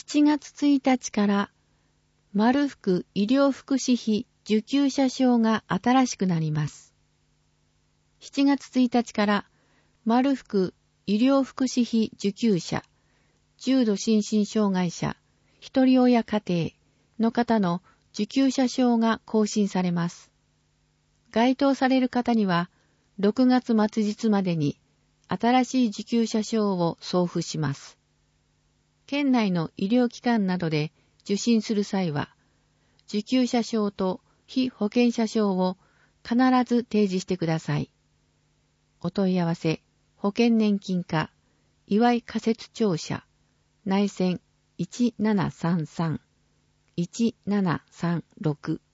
7月1日から丸福医療福祉費受給者証が新しくなります。7月1日から丸福医療福祉費受給者、重度心身障害者、一人親家庭の方の受給者証が更新されます。該当される方には6月末日までに新しい受給者証を送付します。県内の医療機関などで受診する際は、受給者証と被保険者証を必ず提示してください。お問い合わせ、保険年金課、岩井仮設庁舎、内線1733-1736